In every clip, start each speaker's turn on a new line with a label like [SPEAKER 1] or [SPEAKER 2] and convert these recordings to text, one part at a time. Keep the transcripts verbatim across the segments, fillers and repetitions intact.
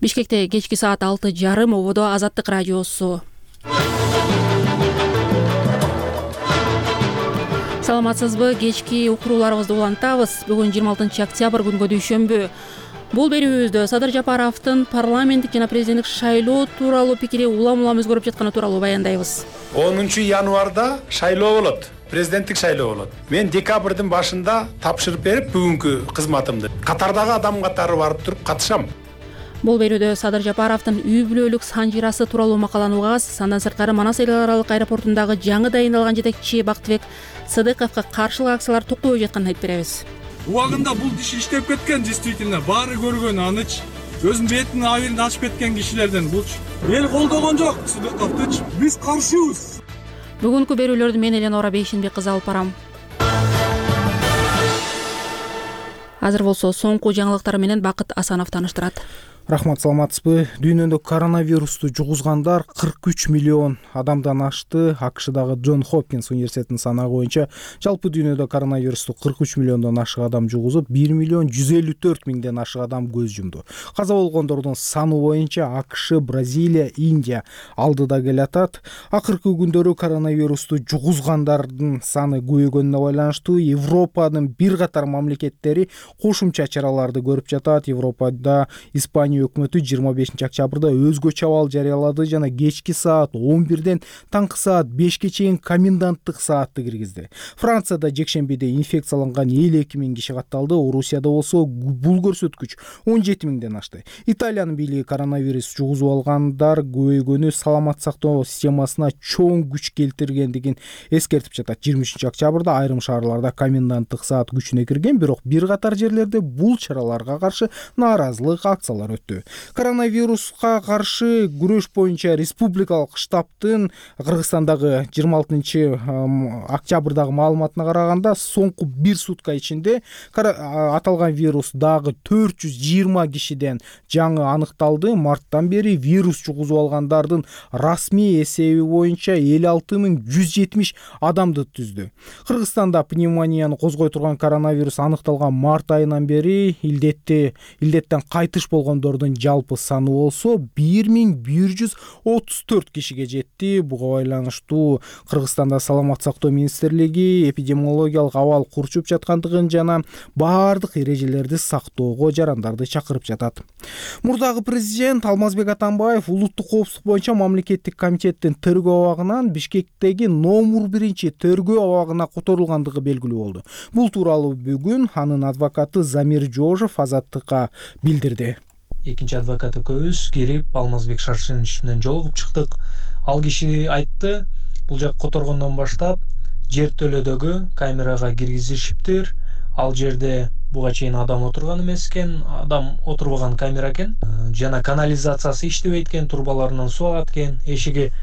[SPEAKER 1] Бишкекте кечки саат алты жарым ободо Азаттык радиосу. Саламатсызбы? Кечки укурууларыбызды улантабыз. Бүгүн жыйырма алтынчы октябрь күнгө дүйшөмбү. Бул берүүбүздө Садыр Жапаровдун парламенттик жана президенттик шайлоо тууралуу пикири улам-улам өзгөрүп жатканы тууралуу баяндайбыз.
[SPEAKER 2] онунчу январда шайлоо болот. Президенттик шайлоо болот. Мен декабрдын башында тапшырып берип, бүгүнкү кызматымды катардагы адам катары барып туруп катышам.
[SPEAKER 1] Бул берүүдө Садыр Жапаровдун үй бүлөлүк санжирасы тууралуу макаланы угабыз. Андан сырткары Манас эл аралык аэропортундагы жаңы дайындалган жетекчи Бактыбек Сыдыковго каршылык акциялар токтобой жатканын айтып беребиз.
[SPEAKER 3] Убагында бул иш иштеп кеткен, действительно баары көргөн аныч. Өзүнүн бетинин абийирин ачып кеткен кишилерден булчу. Эл колдогон жок Сыдыковдучу. Биз каршыбыз.
[SPEAKER 1] Бүгүнкү берүүлөрдү мен Эленора Бейшенбек кызы алып барам. Азыр болсо соңку жаңылыктар менен Бакыт Асанов тааныштырат.
[SPEAKER 4] Рахмат, саламатсызбы? Дүйнөдө коронавирусту жугузгандар кырк үч миллион адамдан ашты. АКШдагы Джон Хопкинс университетинин санагы боюнча жалпы дүйнөдө коронавирусту кырк үч миллиондон ашык адам жугузуп, бир миллион жүз элүү төрт миңден ашык адам көз жумду. Каза болгондордун саны боюнча АКШ, Бразилия, Индия алдыда келатат. Акыркы күндөрү коронавирусту жугузгандардын саны көбөйгөнүнө байланыштуу Европанын бир катар мамлекеттери кошумча чараларды көрүп жатат. Европада Испания өкмөтү жыйырма бешинчи октябрда өзгөчө абал жарыялады жана кечки саат он бирден таңкы саат бешке чейин коменданттык саатты киргизди. Францияда жекшембиде инфекцияланган элүү эки миң киши катталды. Орусияда болсо бул көрсөткүч он жети миңден ашты. Италиянын бийлиги коронавирус жугузуп алгандар көбөйгөнү саламат сактоо системасына чоң күч келтиргендигин эскертип жатат. жыйырма үчүнчү октябрда айрым шаарларда коменданттык саат күчүнө кирген, бирок бир катар жерлерде бул чараларга каршы нааразылык акциялар өттү. Коронавируска каршы күрөш боюнча республикалык штабтын Кыргызстандагы жыйырма алтынчы октябрдагы маалыматына караганда соңку бир сутка ичинде аталган вирус дагы төрт жүз жыйырма кишиден жаңы аныкталды. Марттан бери вирус жугузуп алгандардын расмий эсеби боюнча элүү алты миң жүз жетимиш адамды түздү. Кыргызстанда пневмонияны козгой турган коронавирус аныкталган март айынан бери илдетти илдеттен кайтыш болгондордун жалпы саны болсо бир миң бир жүз отуз төрт кишиге жетти. Буга байланыштуу Кыргызстанда саламат сактоо министрлиги эпидемиологиялык абал курчуп жаткандыгын жана баардык эрежелерди сактоого жарандарды чакырып жатат. Мурдагы президент Алмазбек Атамбаев улуттук коопсуздук боюнча мамлекеттик комитеттин тергөө абагынан Бишкектеги номер биринчи тергөө абагына которулгандыгы белгилүү болду. Бул тууралуу бүгүн анын адвокаты Замир Жожов Азаттыкка билдирди.
[SPEAKER 5] Экинчи адвокат экөөбүз кирип Алмазбек Шаршенович менен жолугуп чыктык. Ал киши айтты, бул жак которгондон баштап жертөлөдөгү камерага киргизишиптир. Ал жерде буга чейин адам отурган эмес экен, адам отурбаган камера экен. Жана канализациясы иштебейт экен, турбаларынан суу агат экен, эшиги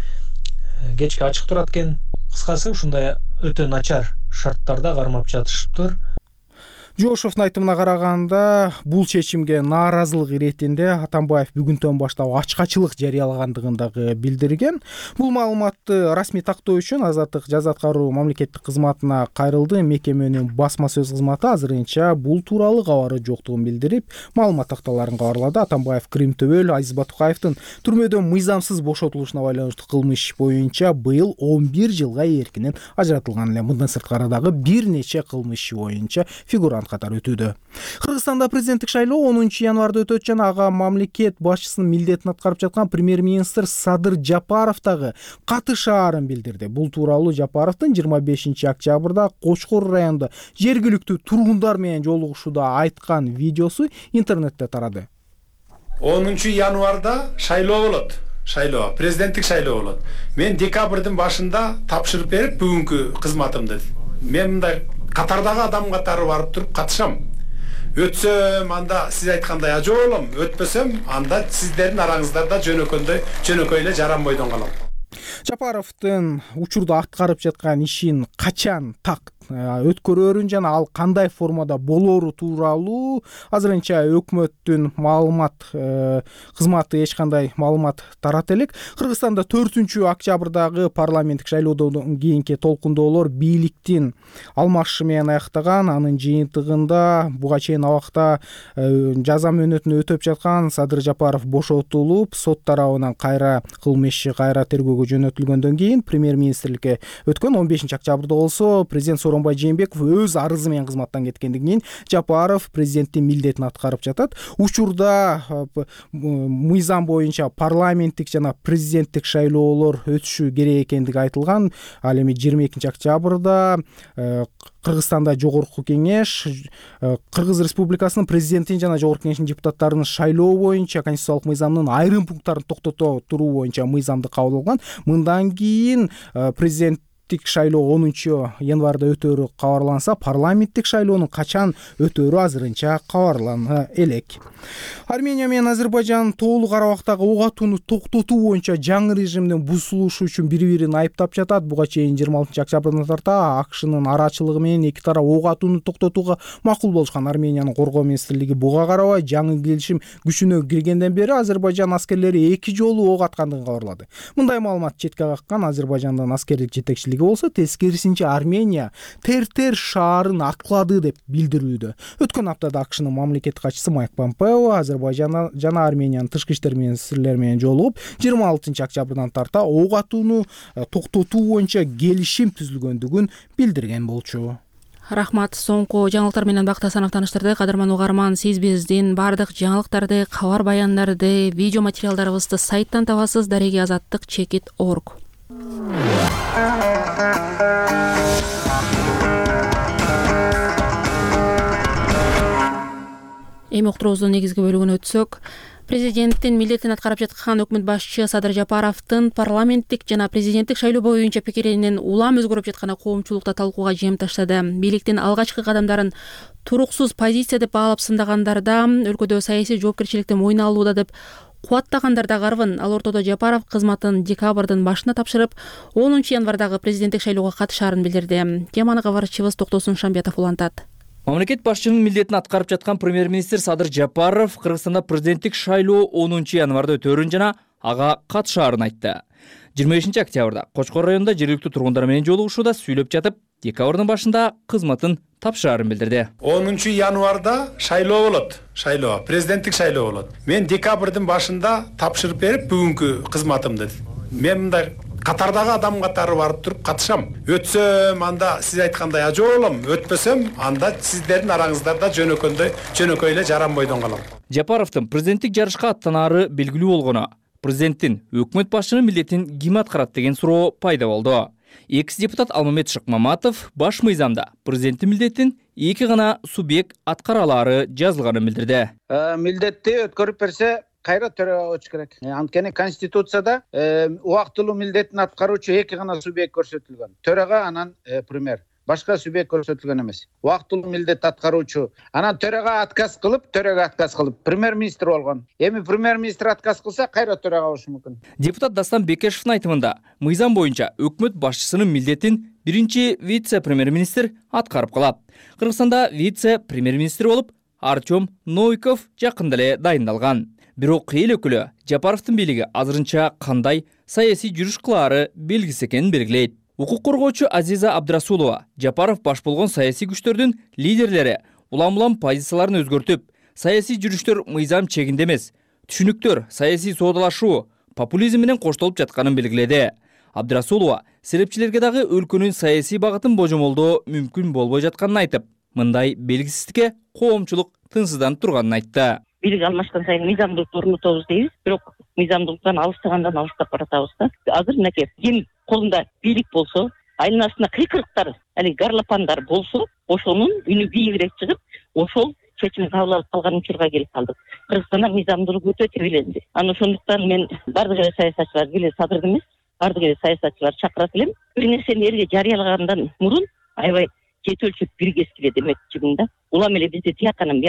[SPEAKER 5] кечке ачык турат экен. Кыскасы ушундай өтө начар шарттарда кармап жатышыптыр.
[SPEAKER 4] Жошовдун айтымына караганда, бул чечимге нааразылык иретинде Атамбаев бүгүнтөн баштап ачкачылык жарыялагандыгын дагы билдирген. Бул маалыматты расмий тактоо үчүн Азаттык жаза аткаруу мамлекеттик кызматына кайрылды. Мекеменин басма сөз кызматы азырынча бул тууралуу кабары жоктугун билдирип, маалымат такталарын кабарлады. Атамбаев Крим Төбөл Азиз Батукаевдин түрмөдөн мыйзамсыз бошотулушуна байланыштуу кылмыш боюнча быйыл он бир жылга эркинен ажыратылган эле. Мындан сырткары дагы бир нече кылмыш боюнча фигурант катары өтүүдө. Кыргызстанда президенттик шайлоо онунчу январда өтөт жана ага мамлекет башчысынын милдетин аткарып жаткан премьер-министр Садыр Жапаров дагы катышаарын билдирди. Бул тууралуу Жапаровдун жыйырма бешинчи октябрда Кочкор районунда жергиликтүү тургундар менен жолугушууда айткан видеосу интернетте тарады.
[SPEAKER 2] онунчу январда шайлоо болот. Шайлоо, президенттик шайлоо болот. Мен декабрдын башында тапшырып берип, бүгүнкү кызматымды мен мындай катардагы адам катары барып туруп катышам. Өтсөм, анда сиз айткандай ажоо болом, өтпөсөм, анда сиздердин араңыздарда жөнөкөндөй, жөнөкөй эле жаранбойдон калам.
[SPEAKER 4] Жапаровдун учурда аткарып жаткан ишин качан так өткөрөрүн жана ал кандай формада болоору тууралуу азырынча өкмөттүн маалымат кызматы эч кандай маалымат тарата элек. Кыргызстанда төртүнчү октябрдагы парламенттик шайлоодон кийинки толкундоолор бийликтин алмашышы менен аяктаган. Анын жыйынтыгында буга чейин абакта жаза мөөнөтүн өтөп жаткан Садыр Жапаров бошотулуп, сот тарабынан кайра кылмыш иши кайра тергөөгө жөнөтүлгөндөн кийин премьер-министрликке өткөн он бешинчи октябрда болсо президент Сооронбай Жээнбеков өз арызы менен кызматтан кеткенден кийин Жапаров президенттин милдетин аткарып жатат. Учурда мыйзам боюнча парламенттик жана президенттик шайлоолор өтүшү керек экендиги айтылган. Ал эми жыйырма экинчи октябрда Кыргызстанда жогорку кеңеш Кыргыз Республикасынын президентин жана жогорку кеңештин депутаттарын шайлоо боюнча конституциялык мыйзамдын айрым пункттарын токтото туруу боюнча мыйзамды кабыл алган. Мындан кийин президент шайлоо онунчу январда өтөөрү кабарланса, парламенттик шайлоонун качан өтөөрү азырынча кабарлана элек. Армения менен Азербайжан тоолуу Карабактагы ок атууну токтотуу боюнча жаңы режимдин бузулушу үчүн бири-бирин айыптап жатат. Буга чейин жыйырма алтынчы октябрдан тарта АКШнын арачылыгы менен эки тарап ок атууну токтотууга макул болушкан. Армениянын коргоо министрлиги буга карабай жаңы келишим күчүнө киргенден бери Азербайжан аскерлери эки жолу ок аткандыгын кабарлады. Мындай маалымат четке каккан Азербайжандын аскерлик жетекчилиги болсо, тескерисинче Армения Тертер шаарын аткылады деп билдирүүдө. Өткөн аптада АКШнын мамлекеттик катчысы Майк Помпео Азербайжан жана Армениянын тышкы иштер министрлери менен жолугуп, жыйырма алтынчы октябрдан тарта ок атууну токтотуу боюнча келишим түзүлгөндүгүн билдирген болчу.
[SPEAKER 1] Рахмат. Соңку жаңылыктар менен Бакыт Асанов таныштырды. Кадырман угарман, сиз биздин бардык жаңылыктарды, кабар баяндарды, видео материалдарыбызды сайттан табасыз. дареги азаттык чекит точка орг. Эми уктуруубуздун негизги бөлүгүнө өтсөк, президенттин милдетин аткарып жаткан өкмөт башчы Садыр Жапаровдун парламенттик жана президенттик шайлоо боюнча пикиринин улам өзгөрүп жатканы коомчулукта талкууга жем таштады. Бийликтин алгачкы кадамдарын туруксуз позиция деп баалап сындагандарда, өлкөдө саясий жоопкерчиликти мойнуна алууда деп кубаттагандар да карбын. Ал ортодо Жапаров кызматын декабрдын башына тапшырып, онунчу январдагы президенттик шайлоого катышаарын билдирди. Теманы кабарчыбыз Токтосун Шамбиятов улантат.
[SPEAKER 6] Мамлекет башчынын милдетин аткарып жаткан премьер-министр Садыр Жапаров Кыргызстанда президенттик шайлоо онунчу январда өтөөрүн жана ага катышаарын айтты. жыйырма бешинчи октябрда Кочкор районунда жергиликтүү тургундар менен жолугушууда сүйлөп жатып, декабрдын башында кызматын тапшырарын билдирди.
[SPEAKER 2] онунчу январда шайлоо болот. Шайлоо, президенттик шайлоо болот. Мен декабрдын башында тапшырып берип, бүгүнкү кызматымды мен мындай катардагы адам катары барып туруп катышам. Өтсөм, анда сиз айткандай ажоо болом. Өтпөсөм, анда сиздердин араңыздарда жөнөкөйдөй, жөнөкөй эле жаранбойдон калам.
[SPEAKER 6] Жапаровдун президенттик жарышка аттанаары белгилүү болгону, президенттин өкмөт башчынын милдетин ким аткарат деген суроо пайда болду. Экс депутат Алмамет Шыкмаматов баш мыйзамда президенттин милдетин эки гана субъект аткара алаары жазылганын билдирди.
[SPEAKER 7] Милдетти өткөрүп берсе, кайра төрага өтүш керек. Анткени Конституцияда убактылуу милдетин аткаруучу эки гана субъект көрсөтүлгөн. Төрага, анан премьер. Башка субъект көрсөтүлгөн эмес. Убактылуу милдет аткаруучу. Анан төрага отказ кылып, төрага отказ кылып, премьер-министр болгон. Эми премьер-министр отказ кылса, кайра төрага болушу мүмкүн.
[SPEAKER 6] Депутат Дастан Бекешевдин айтымында, мыйзам боюнча өкмөт башчысынын милдетин биринчи вице-премьер-министр аткарып калат. Кыргызстанда вице-премьер-министр болуп Артем Новиков жакында эле дайындалган. Бирок эл өкүлү Жапаровдун бийлиги азырынча кандай саясий жүрүш кылаары белгисиз экенин белгилейт. Укук коргоочу Азиза Абдрасулова Жапаров баш болгон саясий күчтөрдүн лидерлери улам-улам позицияларын өзгөртүп, саясий жүрүштөр мыйзам чегинде эмес, түшүнүктөр, саясий соодалашуу, популизм менен коштолуп жатканын белгиледи. Абдрасулова серепчилерге дагы өлкөнүн саясий багытын божомолдоо мүмкүн болбой жатканын айтып, мындай белгисиздикке коомчулук тынсызданып турганын айтты.
[SPEAKER 8] Бийлик алмашкан сайын мыйзамдуулукту орнотобуз дейбиз, бирок мыйзамдуулуктан алыстагандан алыстап баратабыз да. Азыр мынакей ким колунда бийлик болсо, айланасында кыйкырыктар, али гарлапандар болсо, ошонун үнү бийигирээк чыгып, ошол чечим кабыл алып калган учурга келип калдык. Кыргызстанда мыйзамдуулук өтө тебиленди. Анан ошондуктан мен бардык эле саясатчылар, биле Садырды эмес, бардык эле саясатчылар чакырат элем. Бир нерсени элге жарыялагандан мурун аябай чет өлчөп бир кескиле демекчимин да. Улам эле бизде тияканан бияка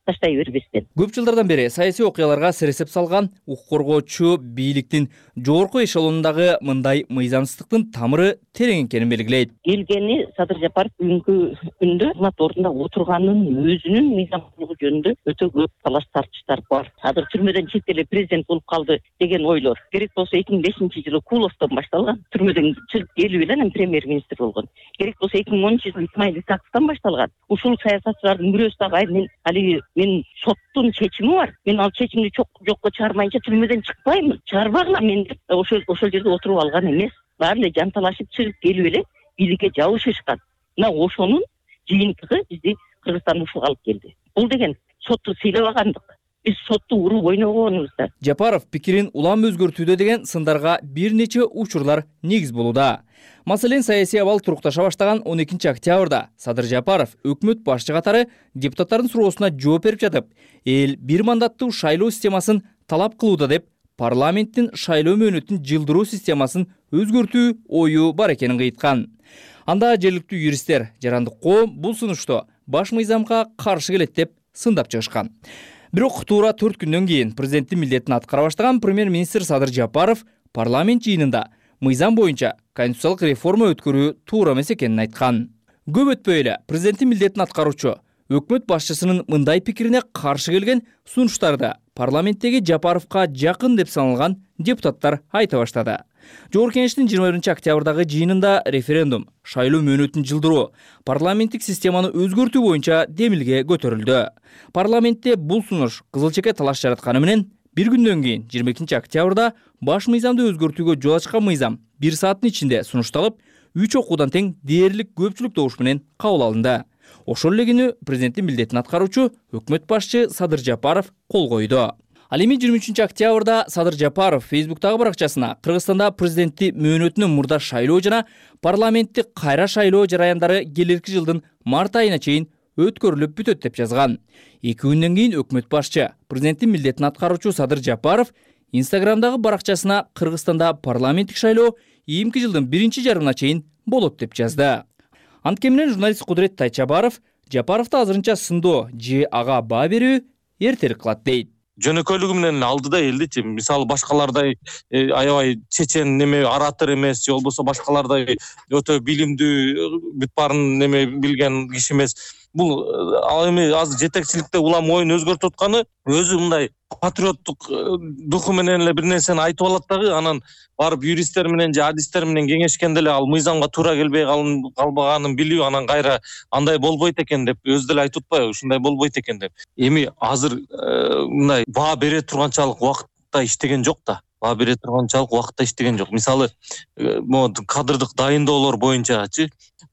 [SPEAKER 8] таштай бербестен.
[SPEAKER 6] Көп жылдардан бери саясий окуяларга сиresеп салган укук коргоочу бийликтин жогорку эшелонундагы мындай мыйзамсыздыктын тамыры терең экенин белгилейт.
[SPEAKER 8] Келгени Садыр Жапаров бүгүнкү күндө кызмат ордунда отурганын өзүнүн мыйзамдуулугу жөнүндө өтө көп талаш тартыштар бар. Азыр түрмөдөн чектелип президент болуп калды деген ойлор керек болсо эки миң бешинчи жылы Куловдон башталган. Түрмөдөн чыгып келип эле анан премьер-министр болгон. Керек болсо эки миң онунчу жылы Исмаил Исаковдон башталган. Ушул саясатчылардын бирөөсү дагы мен алиги мен соттун чечими бар. Мен ал чечимди жокко чыгармайынча түрмөдөн чыкпайм, чыгарбагыла мен деп ошол ошол жерде отуруп алган эмес. Баары эле жанталашып чыгып келип эле бийликке жабышышкан. Мына ошонун жыйынтыгы бизди Кыргызстан ушуга алып келди. Бул деген сотту сыйлабагандык. Биз сотту уруп ойногонубузда.
[SPEAKER 6] Жапаров пикирин улам өзгөртүүдө деген сындарга бир нече учурлар негиз болууда. Маселен, саясий абал турукташа баштаган он экинчи октябрда Садыр Жапаров өкмөт башчы катары депутаттардын суроосуна жооп берип жатып, эл бир мандаттуу шайлоо системасын талап кылууда деп парламенттин шайлоо мөөнөтүн жылдыруу системасын өзгөртүү ою бар экенин кыйткан. Анда жергиликтүү юристтер жарандык коом бул сунушту баш мыйзамга каршы келет деп сындап чыгышкан. Бирок туура төрт күндөн кийин президенттин милдетин аткара баштаган премьер-министр Садыр Жапаров парламент жыйынында мыйзам боюнча конституциялык реформа өткөрүү туура эмес экенин айткан. Көп өтпөй эле президенттин милдетин аткаруучу өкмөт башчысынын мындай пикирине каршы келген сунуштарды парламенттеги Жапаровка жакын деп саналган депутаттар айта баштады. Жогорку Кеңештин жыйырма биринчи октябрдагы жыйынында референдум, шайлоо мөөнөтүн жылдыруу, парламенттик системаны өзгөртүү боюнча демилге көтөрүлдү. Парламентте бул сунуш кызыл чеке талаш жаратканы менен бир күндөн кийин жыйырма экинчи октябрда баш мыйзамды өзгөртүүгө жол ачкан мыйзам бир сааттын ичинде сунушталып, үч окуудан тең дээрлик көпчүлүк добуш менен кабыл алынды. Ошол эле күнү президенттин милдетин аткаруучу өкмөт башчы Садыр Жапаров кол койду. Ал эми жыйырма үчүнчү октябрда Садыр Жапаров Фейсбуктагы баракчасына Кыргызстанда президенттик мөөнөтүнүн мурда шайлоо жана парламенттик кайра шайлоо жараяндары келерки жылдын март айына чейин өткөрүлүп бүтөт деп жазган. эки күндөн кийин өкмөт башчы президенттин милдетин аткаруучу Садыр Жапаров Инстаграмдагы баракчасына Кыргызстанда парламенттик шайлоо ийимки жылдын биринчи жарымына чейин болот деп жазды. Анткени менен журналист Кудурет Тайчабаров Жапаровду азырынча сындоо же ага баа берүү эртерээк кылат дейт.
[SPEAKER 9] Жөнөкөйлүгү менен алдыда элдичи, мисалы башкалардай аябай чечен неме оратор эмес, же болбосо башкалардай өтө билимдүү бүт баарын неме билген киши эмес. Бул ал эми азыр жетекчиликте улам оюн өзгөртүп атканы өзү мындай патриоттук духу менен эле бир нерсени айтып алат дагы, анан барып юристтер менен же адистер менен кеңешкенде эле ал мыйзамга туура келбей калбаганын билүү, анан кайра андай болбойт экен деп өзү деле айтып атпайбы, ушундай болбойт экен деп. Эми азыр мындай баа бере турганчалык убакытта иштеген жок да. Баа бере турганчалык убакытта иштеген жок. Мисалы, могу кадрдык дайындоолор боюнчачы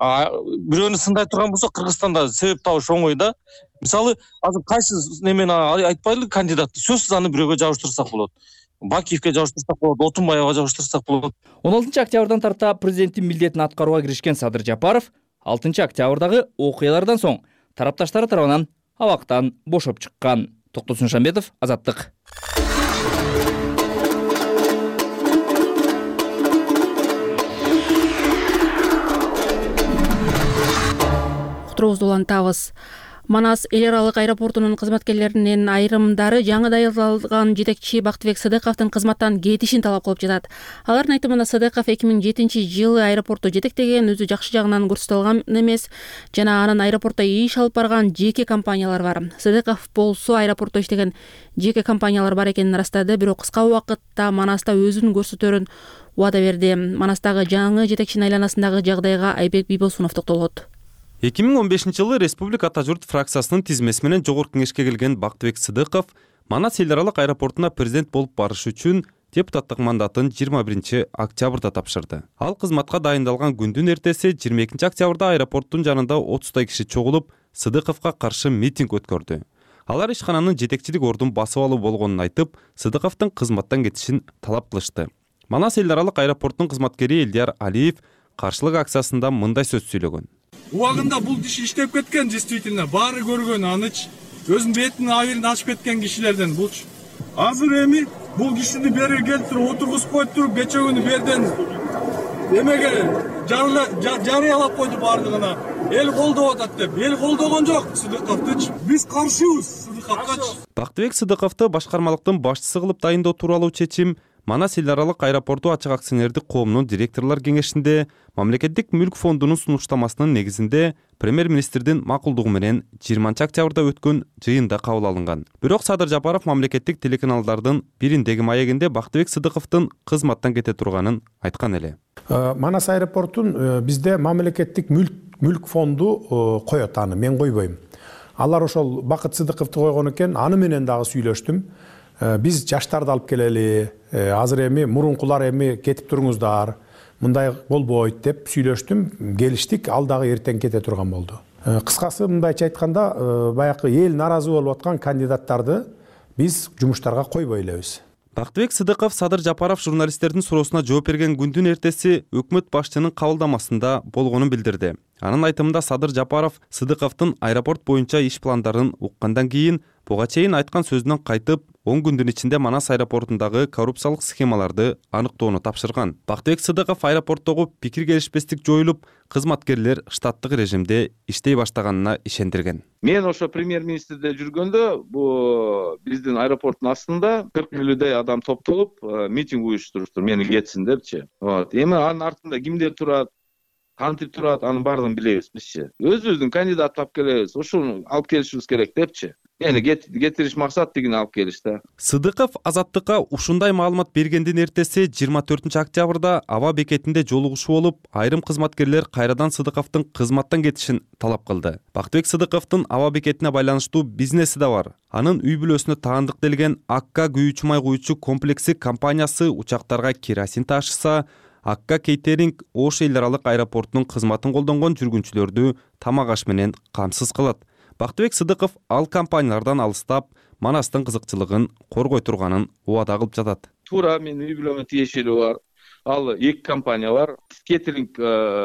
[SPEAKER 9] бирөөнү сындай турган болсо Кыргызстанда себеп табыш оңой да. Мисалы, азыр кайсы немени айтпайлы кандидатты сөзсүз аны бирөөгө жабыштырсак болот. Бакиевке жабыштырсак болот, Отунбаевга жабыштырсак болот.
[SPEAKER 6] он алтынчы октябрдан тарта президенттин милдетин аткарууга киришкен Садыр Жапаров алтынчы октябрдагы окуялардан соң тарапташтары тарабынан абактан бошоп чыккан. Токтосун Шамбетов, Азаттык.
[SPEAKER 1] Уктуруубузду улантабыз. Манас эл аралык аэропортунун кызматкерлеринин айрымдары жаңы дайындалган жетекчи Бактыбек Сыдыковдун кызматтан кетишин талап кылып жатат. Алардын айтымында Сыдыков эки миң жетинчи жылы аэропортто жетектеген, өзү жакшы жагынан көрсөтө эмес жана анын аэропортто иш алып барган жеке компаниялар бар. Сыдыков болсо аэропортто иштеген жеке компаниялар бар экенин ырастады, бирок кыска убакытта Манаста өзүн көрсөтөрүн убада берди. Манастагы жаңы жетекчинин айланасындагы жагдайга Айбек Бийбосунов токтолот.
[SPEAKER 10] эки миң он бешинчи жылы Республика Ата журт фракциясынын тизмеси менен жогорку кеңешке келген Бактыбек Сыдыков Манас эл аралык аэропортуна президент болуп барыш үчүн депутаттык мандатын жыйырма биринчи октябрда тапшырды. Ал кызматка дайындалган күндүн эртеси жыйырма экинчи октябрда аэропорттун жанында отуздай киши чогулуп Сыдыковго каршы митинг өткөрдү. Алар ишкананын жетекчилик ордун басып алуу болгонун айтып, Сыдыковдун кызматтан кетишин талап кылышты. Манас эл аралык аэропорттун кызматкери Элдияр Алиев каршылык акциясында мындай сөз сүйлөгөн.
[SPEAKER 3] Убагында бул иш иштеп кеткен, действительно баары көргөн аныч, өзүнүн бетинин абийирин ачып кеткен кишилерден булчу. Азыр эми бул кишини бери келтирип отургузуп коюп туруп кечөгүнү берден эмеге жарыялап койду баардыгына. Эл колдоп атат деп. Эл колдогон жок Сыдыковдучу. Биз каршыбыз капкач.
[SPEAKER 10] Бактыбек Сыдыковду башкармалыктын башчысы кылып дайындоо тууралуу чечим Манас эл аралык аэропорту ачык акционердик коомунун директорлор кеңешинде Мамлекеттик мүлк фондунун сунуштамасынын негизинде премьер-министрдин макулдугу менен жыйырманчы октябрда өткөн жыйында кабыл алынган. Бирок Садыр Жапаров мамлекеттик телеканалдардын бириндеги маегинде Бактыбек Сыдыковдун кызматтан кете турганын айткан эле.
[SPEAKER 2] Манас аэропортун бизде мамлекеттик мүлк фонду коет, аны мен койбойм. Алар ошол Бакыт Сыдыковду койгон экен, аны менен дагы сүйлөштүм. Биз жаштарды алып келели, азыр эми мурункулар эми кетип туруңуздар, мындай болбойт деп сүйлөштүм, келиштик, ал дагы эртең кете турган болду. Кыскасы мындайча айтканда, баягы эл нааразы болуп аткан кандидаттарды биз жумуштарга койбой элебиз.
[SPEAKER 10] Бактыбек Сыдыков Садыр Жапаров журналисттердин суроосуна жооп берген күндүн эртеси өкмөт башчынын кабылдамасында болгонун билдирди. Анын айтымында Садыр Жапаров Сыдыковдун аэропорт боюнча иш пландарын уккандан кийин буга чейин айткан сөзүнөн кайтып, он күндүн ичинде Манас аэропортундагы коррупциялык схемаларды аныктоону тапшырган. Бактыбек Сыдыков аэропорттогу пикир келишпестик жоюлуп, кызматкерлер штаттык режимде иштей баштаганына ишендирген.
[SPEAKER 11] Мен ошо премьер-министрде жүргөндө, бу биздин аэропорттун астында кырк элүүдөй адам топтолуп, митинг уюштуруштур, мени кетсин депчи. Вот. Эми анын артында кимдер турат, кантип турат, анын баардыгын билебиз бизчи. Өзүбүздүн кандидат тап келебиз, ошону алып келишибиз керек депчи. Эни кетириш максат деген алып келишти.
[SPEAKER 10] Сыдыков Азаттыкка ушундай маалымат бергендин эртеси жыйырма төртүнчү октябрда аба бекетинде жолугушуу болуп, айрым кызматкерлер кайрадан Сыдыковдун кызматтан кетишин талап кылды. Бактыбек Сыдыковдун аба бекетине байланыштуу бизнеси да бар. Анын үй бүлөсүнө таандык делген Акка күйүүчү май куючу комплекси компаниясы учактарга керосин ташыса, Акка Кейтеринг Ош эл аралык аэропортунун кызматын колдонгон жүргүнчүлөрдү тамак аш менен камсыз кылат. Бактыбек Сыдыков ал компаниялардан алыстап, Манастын кызыкчылыгын коргой турганын убада кылып жатат.
[SPEAKER 11] Туура менин үй бүлөмө тиешелүү бар. Ал эки компания бар. Кейтеринг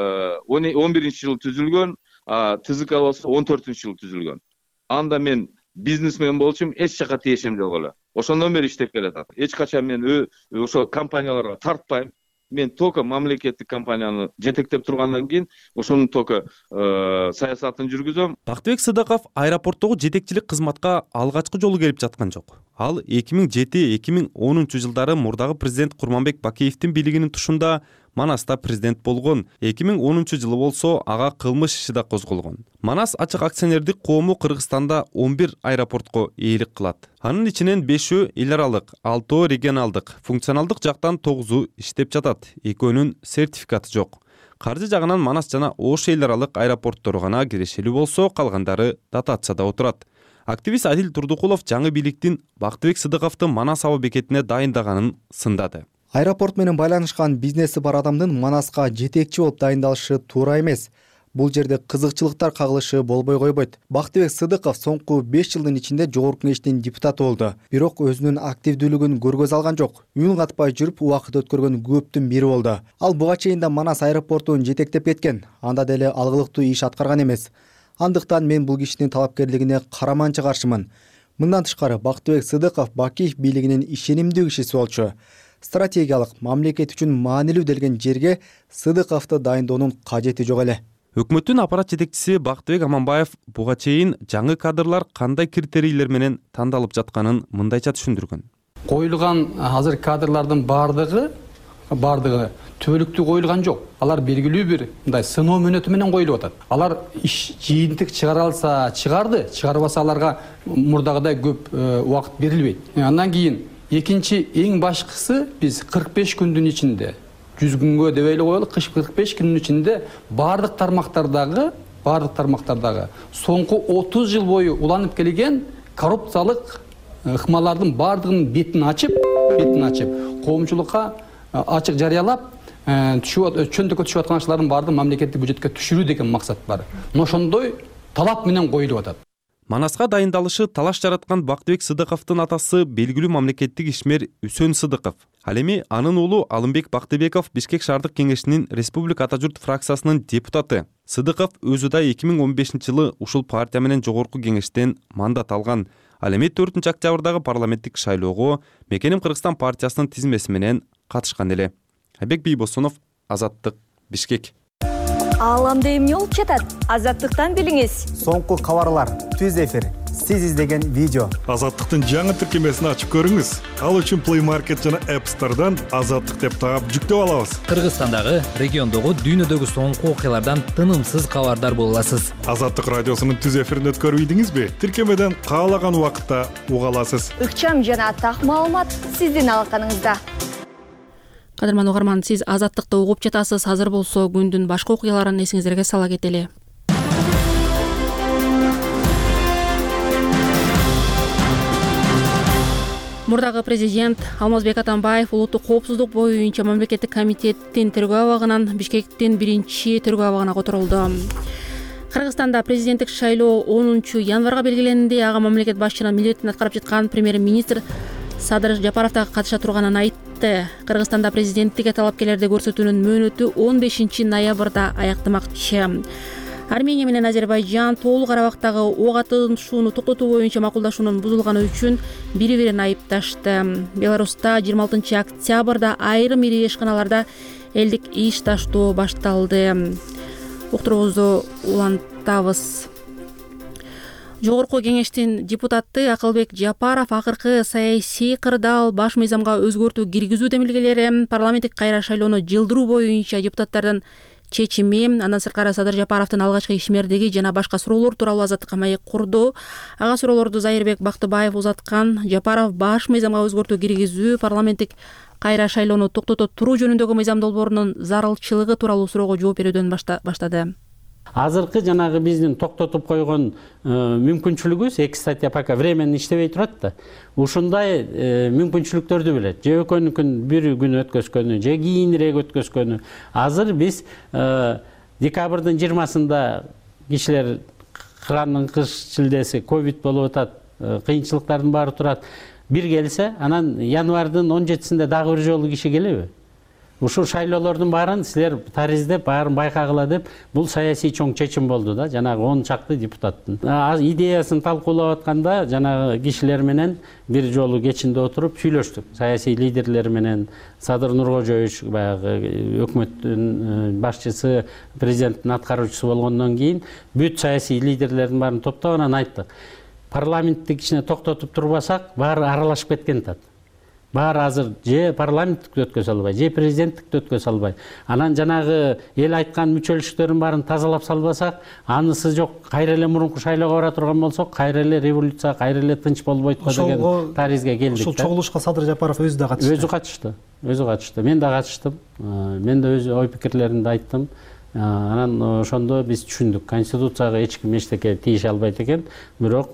[SPEAKER 11] он биринчи жылы түзүлгөн, ТЗК болсо он төртүнчү жылы түзүлгөн. Анда мен бизнесмен болчумун, эч жака тиешем жок эле. Ошондон бери иштеп келатат. Эч качан мен ошо компанияларга тартпайм. Мен только мамлекеттик компанияны жетектеп тургандан кийин ошонун только саясатын жүргүзөм.
[SPEAKER 10] Бактыбек Сыдыков аэропорттогу жетекчилик кызматка алгачкы жолу келип жаткан жок. Ал эки миң жети эки миң онунчу жылдары мурдагы президент Курманбек Бакиевдин бийлигинин тушунда Манаста президент болгон. эки миң онунчу жылы болсо ага кылмыш иши да козголгон. Манас ачык акционердик коому Кыргызстанда он бир аэропортко ээлик кылат. Анын ичинен бешөө эл аралык, алтоо регионалдык, функционалдык жактан тогузу иштеп жатат. Экөөнүн сертификаты жок. Каржы жагынан Манас жана Ош эл аралык аэропорттору гана кирешелүү болсо, калгандары дотацияда отурат. Активист Адил Турдукулов жаңы бийликтин Бактыбек Сыдыковду Манас аба бекетине дайындаганын сындады.
[SPEAKER 12] Аэропорт менен байланышкан бизнеси бар адамдын Манаска жетекчи болуп дайындалышы туура эмес. Бул жерде кызыкчылыктар кагылышы болбой койбойт. Бактыбек Сыдыков соңку беш жылдын ичинде жогорку кеңештин депутаты болду. Бирок өзүнүн активдүүлүгүн көргөзө алган жок. Үн катпай жүрүп убакыт өткөргөн көптүн бири болду. Ал буга чейин да Манас аэропортун жетектеп кеткен. Анда деле алгылыктуу иш аткарган эмес. Андыктан мен бул кишинин талапкерлигине караманча каршымын. Мындан тышкары Бактыбек Сыдыков Бакиев бийлигинин ишенимдүү кишиси болчу. Стратегиялык, мамлекет үчүн маанилүү делген жерге Сыдыковду дайындоонун кажети жок эле.
[SPEAKER 10] Өкмөттүн аппарат жетекчиси Бактыбек Аманбаев буга чейин жаңы кадрлар кандай критерийлер менен тандалып жатканын мындайча түшүндүргөн.
[SPEAKER 13] Коюлган азыр кадрлардын бардыгы бардыгы түбөлүктүү коюлган жок. Алар белгилүү бир мындай сыноо мөөнөтү менен коюлуп атат. Алар иш жыйынтык чыгара алса чыгарды, чыгарбаса аларга мурдагыдай көп убакыт берилбейт. Андан кийин экинчи эң башкысы биз кырк беш күндүн ичинде жүз күнгө деп эле коелук, кырк беш күндүн ичинде бардык тармактардагы, бардык тармактардагы соңку отуз жыл бою уланып келген коррупциялык ыкмалардын бардыгынын бетин ачып, бетин ачып, коомчулукка ачык жарыялап, чөндөккө түшүп аткан акчалардын бардыгын мамлекеттик бюджетке түшүрүү деген максат бар. Ошондой талап менен коюлуп атат.
[SPEAKER 10] Манаска дайындалышы талаш жараткан Бактыбек Сыдыковдун атасы белгилүү мамлекеттик ишмер Үсөн Сыдыков. Ал эми анын уулу Алымбек Бактыбеков Бишкек шаардык кеңешинин Республика Ата журт фракциясынын депутаты. Сыдыков өзү да эки миң он бешинчи жылы ушул партия менен жогорку кеңештен мандат алган. Ал эми төртүнчү октябрдагы парламенттик шайлоого Мекеним Кыргызстан партиясынын тизмеси менен катышкан эле. Айбек Бийбосунов, Азаттык, Бишкек.
[SPEAKER 14] Ааламда эмне болуп жатат? Азаттыктан билиңиз.
[SPEAKER 12] Соңку кабарлар түз эфир сиз издеген видео.
[SPEAKER 3] Азаттыктын жаңы тиркемесин ачып көрүңүз. Ал үчүн Play Market жана App Store'дан Азаттык деп таап жүктөп алабыз.
[SPEAKER 14] Кыргызстандагы, региондогу, дүйнөдөгү соңку окуялардан тынымсыз кабардар боло аласыз.
[SPEAKER 3] Азаттык радиосунун түз эфирин өткөрүп ийдиңизби? Тиркемеден каалаган убакытта уга аласыз.
[SPEAKER 15] Ыкчам жана так маалымат сиздин алаканыңызда.
[SPEAKER 1] Кадырман угарман, сиз Азаттыкты угуп жатасыз. Азыр болсо күндүн башка окуяларын эсиңиздерге сала кетели. Мурдагы президент Алмазбек Атамбаев улуттук коопсуздук боюнча мамлекеттик комитеттин тергөө абагынан Бишкектин биринчи тергөө абагына которулду. Кыргызстанда президенттик шайлоо онунчу январга белгиленди. Ага мамлекет башчынын милдетин аткарып жаткан премьер-министр Садыр Жапаров да катыша турганын айтты. Кыргызстанда президенттикке талапкерлерди көрсөтүүнүн мөөнөтү он бешинчи ноябрда аяктамакчы. Армения менен Азербайжан Тоолуу Карабактагы ок атышууну токтотуу боюнча макулдашуунун бузулганы үчүн бири-бирин айыпташты. Беларуста жыйырма алтынчы октябрда айрым ири ишканаларда элдик иш таштоо башталды. Уктуруубузду улантабыз. Жогорку кеңештин депутаты Акылбек Жапаров акыркы саясий кырдаал баш мыйзамга өзгөртүү киргизүү демилгелери, парламенттик кайра шайлоону жылдыруу боюнча депутаттардын чечими, андан сырткары Садыр Жапаровдун алгачкы ишмердиги жана башка суроолор тууралуу Азаттыкка маек курду. Ага суроолорду Зайырбек Бактыбаев узаткан. Жапаров баш мыйзамга өзгөртүү киргизүү, парламенттик кайра шайлоону токтото туруу жөнүндөгү мыйзам долбоорунун зарылчылыгы тууралуу суроого жооп берүүдөн баштады.
[SPEAKER 16] Азыркы жанагы биздин токтотуп койгон мүмкүнчүлүгүбүз эки статья пока временно иштебей турат да. Ушундай мүмкүнчүлүктөрдү билет. Же экөөнүкүн бир күн өткөзгөнү, же кийинирээк өткөзгөнү. Азыр биз декабрдын жыйырмасында кишилер кыранын кыш шилдеси ковид болуп атат, кыйынчылыктардын баары турат. Бир келсе, анан январдын он жетисинде дагы бир жолу киши келеби? Ушул шайлоолордун баарын силер тариздеп, баарын байкагыла деп, бул саясий чоң чечим болду да, жанагы он чакты депутаттын. Идеясын талкуулап атканда жанагы кишилер менен бир жолу кечинде отуруп сүйлөштүк. Саясий лидерлер менен Садыр Нуркожоевич баягы өкмөттүн башчысы, президенттин аткаруучусу болгондон кийин бүт саясий лидерлердин баарын топтоп анан айттык. Парламенттик ичине токтотуп турбасак, баары аралашып кеткен тат. Баары азыр же парламенттикти өткөзө албай, же президенттикти өткөзө албай. Анан жанагы эл айткан мүчөлүктөрдүн баарын тазалап салбасак, анысы жок, кайра эле мурунку шайлоого бара турган болсок, кайра эле революция, кайра эле тынч болбойт го деген таризге келдик.
[SPEAKER 4] Ушул чогулушка Садыр Жапаров өзү да катышты.
[SPEAKER 16] Өзү катышты. Өзү катышты. Мен да катыштым. Мен да өз ой пикирлеримди айттым. Анан ошондо биз түшүндүк, конституцияга эч ким эчтеке тийише албайт экен, бирок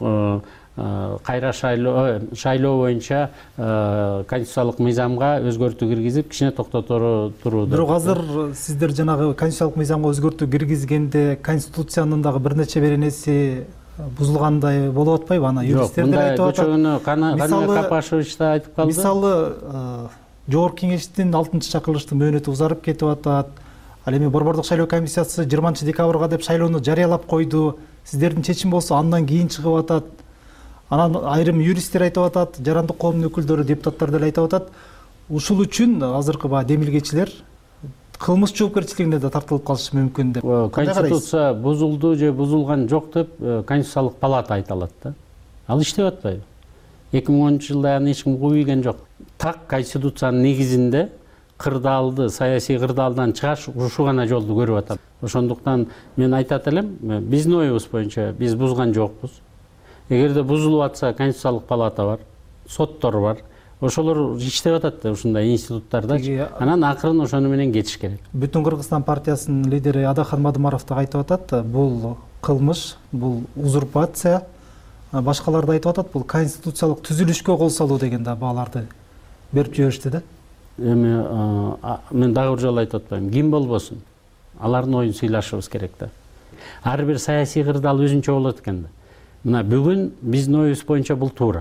[SPEAKER 16] кайра шайлоо шайлоо боюнча конституциялык мыйзамга өзгөртүү киргизип, кичине токтотуу турууду.
[SPEAKER 4] Бирок азыр сиздер жанагы конституциялык мыйзамга өзгөртүү киргизгенде конституциянын дагы бир нече беренеси бузулгандай болуп атпайбы? Аны юристтер айтып атат.
[SPEAKER 16] Көчөгүнү Канат Капашевич да айтып калды.
[SPEAKER 4] Мисалы, Жогорку кеңештин алтынчы чакырылыштын мөөнөтү узарып кетип атат. Ал эми Борбордук шайлоо комиссиясы жыйырманчы декабрга деп шайлоону жарыялап койду. Сиздердин чечим болсо андан кийин чыгып атат. Анан айрым юристтер айтып атат, жарандык коомдун өкүлдөрү, депутаттар деле айтып атат. Ушул үчүн азыркы баа демилгечилер кылмыш жоопкерчилигине да тартылып калышы мүмкүн деп.
[SPEAKER 16] Конституция бузулду же бузулган жок деп Конституциялык палата айта алат да. Ал иштеп атпайбы? эки миң онунчу жылда аны эч ким кууйген жок. Так Конституциянын негизинде кырдаалды, саясий кырдаалдан чыгаш ушу гана жолду көрүп атат. Ошондуктан мен айтат элем, биздин оюбуз боюнча биз бузган жокпуз. Эгерде бузулуп атса, Конституциялык палата бар, соттор бар. Ошолор иштеп атат да ушундай институттарда. Анан акырын ошону менен кетиш керек.
[SPEAKER 4] Бүтүн Кыргызстан партиясынын лидери Адахан Мадымаров да айтып атат, бул кылмыш, бул узурпация. Башкалар да айтып атат, бул конституциялык түзүлүшкө кол салуу деген да бааларды берип жиберишти да.
[SPEAKER 16] Эми мен дагы бир жолу айтып атпайм, ким болбосун, алардын оюн сыйлашыбыз керек да. Ар бир саясий кырдаал өзүнчө болот экен да. Мына бүгүн биздин оюбуз боюнча бул туура.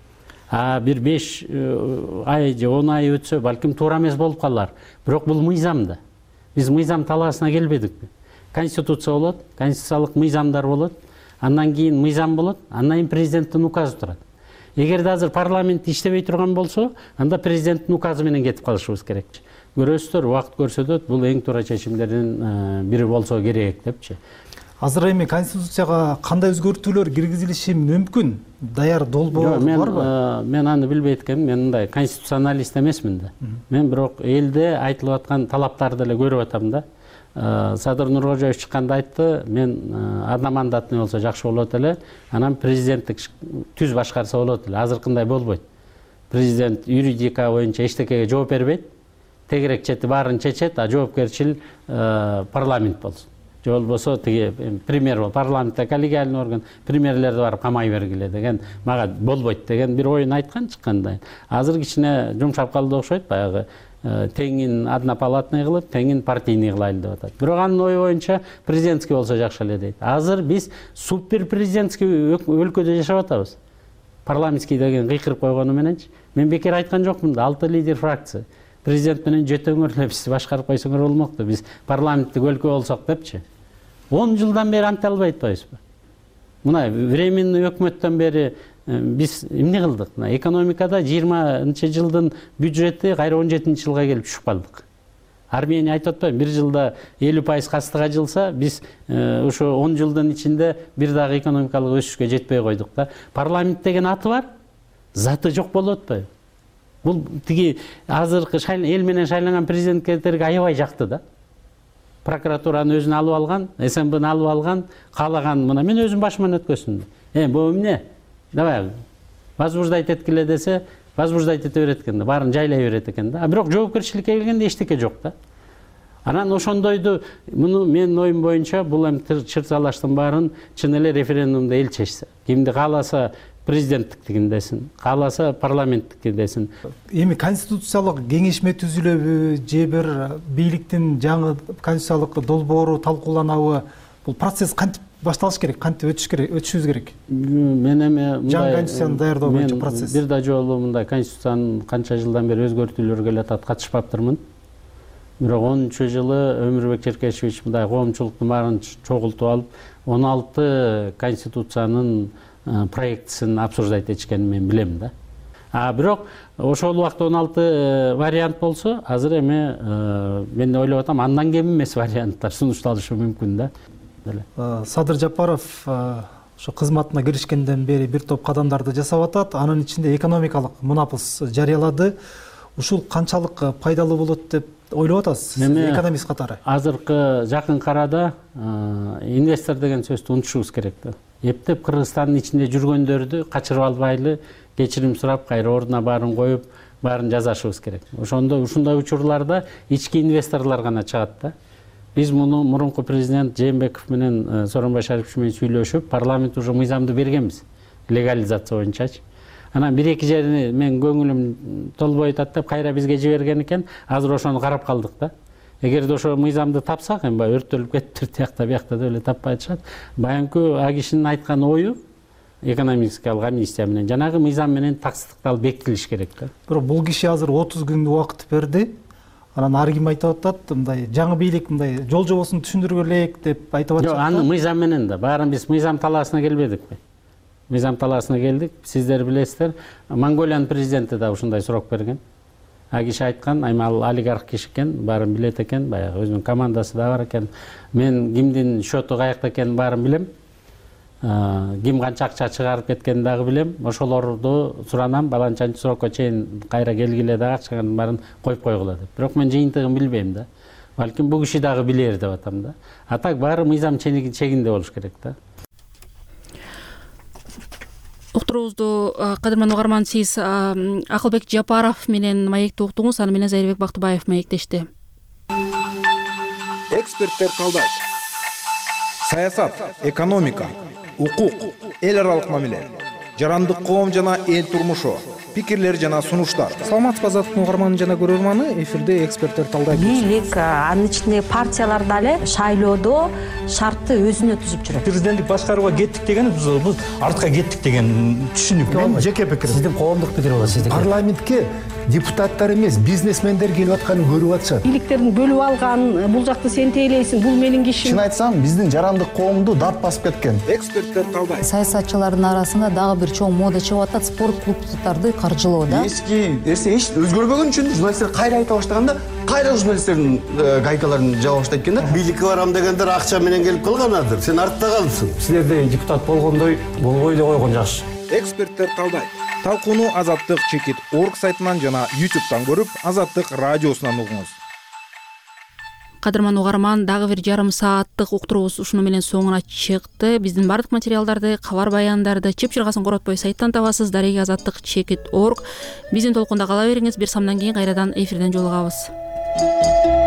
[SPEAKER 16] А бир беш ай же он ай өтсө, балким туура эмес болуп калар. Бирок бул мыйзам да. Биз мыйзам талаасына келбедикпи? Конституция болот, конституциялык мыйзамдар болот, андан кийин мыйзам болот, андан кийин президенттин указы турат. Эгерде азыр парламент иштебей турган болсо, анда президенттин указы менен кетип калышыбыз керек. Көрөсүздөр, убакыт көрсөтөт, бул эң туура чечимдердин бири болсо керек депчи.
[SPEAKER 4] азыр эми конституцияга кандай өзгөртүүлөр киргизилиши мүмкүн? Даяр долбоор барбы?
[SPEAKER 16] Мен аны билбейт экенмин. Мен мындай конституционалист эмесмин да. Мен бирок элде айтылып аткан талаптарды эле көрүп атам да. Садыр Нуркожоев чыкканда айтты, мен одна мандатный болсо жакшы болот эле, анан президенттик түз башкарса болот эле. Азыркындай болбойт. Президент юридика боюнча эчтекеге жооп бербейт. Тегерек чети баарын чечет, а жоопкерчил парламент болсун. Же болбосо тиги премьер бол, парламентте коллегиальный орган премьерлерди барып камай бергиле деген, мага болбойт деген бир оюн айткан чыкканда. Азыр кичине жумшап калды окшойт, баягы теңин однопалатный кылып, теңин партийный кылайлы деп атат. Бирок анын ою боюнча президентский болсо жакшы эле дейт. Азыр биз супер президентский өлкөдө жашап атабыз. Парламентский деген кыйкырып койгону мененчи. Мен бекер айткан жокмун да, алты лидер фракция. Президент менен жөтөңөр эле бизди башкарып койсоңор болмокту. Биз парламенттик өлкө болсок депчи. он жылдан бери анте албай атпайбызбы? Мына временный өкмөттөн бери биз эмне кылдык? Мына экономикада жыйырманчы жылдын бюджети кайра он жетинчи жылга келип түшүп калдык. Армения айтып атпайбы, бир жылда элүү пайыз кастыга жылса, биз ошо он жылдын ичинде бир дагы экономикалык өсүшкө жетпей койдук да. Парламент деген аты бар, заты жок болуп атпайбы? Бул тиги азыркы эл менен шайланган президенттерге аябай жакты да. Прокуратураны өзүнө алып алган, эс эм бни алып алган, каалаган мына мен өзүм башыман өткөзсүм. Э, бу эмне? Давай возбуждать эткиле десе, возбуждать эте берет экен да, баарын жайлай берет экен да. А бирок жоопкерчиликке келгенде эчтеке жок да. Анан ошондойду муну менин оюм боюнча бул эми чырсалаштын баарын чын эле референдумда эл чечсе. Кимди кааласа президенттиктигин десин, кааласа парламенттикин десин.
[SPEAKER 4] Эми конституциялык кеңешме түзүлөбү же бир бийликтин жаңы конституциялык долбоору талкууланабы? Бул процесс кантип башталыш керек, кантип өтүш керек, өтүшүбүз керек?
[SPEAKER 16] Мен эми
[SPEAKER 4] жаңы конституцияны даярдоо боюнча процесс.
[SPEAKER 16] Бир да жолу мындай конституциянын канча жылдан бери өзгөртүүлөр келе атат, катышпаптырмын. Бирок онунчу жылы Өмүрбек Черкешевич мындай коомчулуктун баарын чогултуп алып, он алты конституциянын проектісін обсуждать етішкенін мен білемін да. А бирок ошол убакта он алты вариант болсо, азыр эми мен ойлоп атам, андан кем эмес варианттар сунушталышы мүмкүн да.
[SPEAKER 4] Садыр Жапаров ошо кызматына киришкенден бери бир топ кадамдарды жасап атат. Анын ичинде экономикалык мунапыс жарыялады. Ушул канчалык пайдалуу болот деп ойлоп атасыз, экономист катары?
[SPEAKER 16] Азыркы жакын карада инвестор деген сөздү унутушубуз керек да. Эптеп Кыргызстандын ичинде жүргөндөрдү качырып албайлы, кечирим сурап, кайра ордуна баарын коюп, баарын жазашыбыз керек. Ошондо ушундай учурларда ички инвесторлор гана чыгат да. Биз муну мурунку президент Жээнбеков менен Сооронбай Шарипович менен сүйлөшүп, парламент уже мыйзамды бергенбиз, легализация боюнчачы. Анан бир эки жерини мен көңүлүм толбой атат деп кайра бизге жиберген экен, азыр ошону карап калдык да. Эгерде ошо мыйзамды тапсак, эми баягы өрттөлүп кетиптир, тиякта биякта деп эле таппай атышат. Баягы а кишинин айткан ою экономикалык амнистия менен жанагы мыйзам менен таксттыкталып бекитилиш керек да.
[SPEAKER 4] Бирок бул киши азыр отуз күн убакыт берди. Анан ар ким айтып атат, мындай жаңы бийлик мындай жол жобосун түшүндүргү элек деп айтып атышат.
[SPEAKER 16] Жок, аны мыйзам менен да, баарын биз мыйзам талаасына келбедикпи? Мыйзам талаасына келдик. Сиздер билесиздер, Монголиянын президенти да ушундай суроо берген. А киши айткан, айма ал олигарх киши экен, баарын билет экен, баягы өзүнүн командасы да бар экен. Мен кимдин счету каякта экенин баарын билем. Ким канча акча чыгарып кеткенин дагы билем. Ошолорду суранам, баланчанчы срокко чейин кайра келгиле дагы акчанын баарын коюп койгула деп. Бирок мен жыйынтыгын билбейм да. Балким бул киши дагы билер деп атам да. А так баары мыйзам чегинде болуш керек да.
[SPEAKER 1] Уктуруубузду кадырман угарман, сиз Акылбек Жапаров менен маекти уктуңуз, аны менен Зайырбек Бактыбаев маектешти.
[SPEAKER 17] Эксперттер калдаш. Саясат, экономика, укук, эл аралык мамиле, жарандык коом жана эл турмушу, пикирлер жана сунуштар.
[SPEAKER 4] Саламатсызбы азаттыктын угарманы жана көрөрманы, эфирде эксперттер талдайт.
[SPEAKER 18] Бийлик, анын ичинде партиялар дагы шайлоодо шартты өзүнө түзүп жүрөт.
[SPEAKER 19] Президенттик башкарууга кеттик деген биз артка кеттик деген түшүнүк.
[SPEAKER 20] Мен жеке пикир.
[SPEAKER 19] Сиздин коомдук пикир болот, сиздики.
[SPEAKER 20] Парламентке
[SPEAKER 19] депутаттар эмес, бизнесмендер келип атканын көрүп атышат.
[SPEAKER 20] Бийликтерин бөлүп алган, бул жакты сен тейлейсиң, бул менин кишим.
[SPEAKER 19] Чын айтсам, биздин жарандык коомду дат басып кеткен.
[SPEAKER 21] Эксперттер талдайт.
[SPEAKER 22] Саясатчылардын арасында дагы бир чоң мода чыгып атат, спорт клубдарды каржылоо да.
[SPEAKER 19] Эски нерсе эч өзгөрбөгөн үчүн журналисттер кайра айта баштаганда, кайра журналисттердин гайкаларын жаба баштайт экен да.
[SPEAKER 21] Бийликке барам дегендер акча менен келип калганадыр. Сен артта калыпсың.
[SPEAKER 23] Силерде депутат болгондой болбой эле койгон жакшы.
[SPEAKER 17] Эксперттер талдайт. Талкууну Азаттык чекит орг сайтынан жана ютубтан көрүп, Азаттык радиосунан угуңуз.
[SPEAKER 1] Кадырман угарман, дагы бир жарым сааттык уктуруубуз ушуну менен соңуна чыкты. Биздин бардык материалдарды, кабар баяндарды чып-чыргасын коротпой сайттан табасыз. Дареги азаттык чекит орг. Биздин толкунда кала бериңиз. Бир самдан кийин кайрадан эфирден жолугабыз.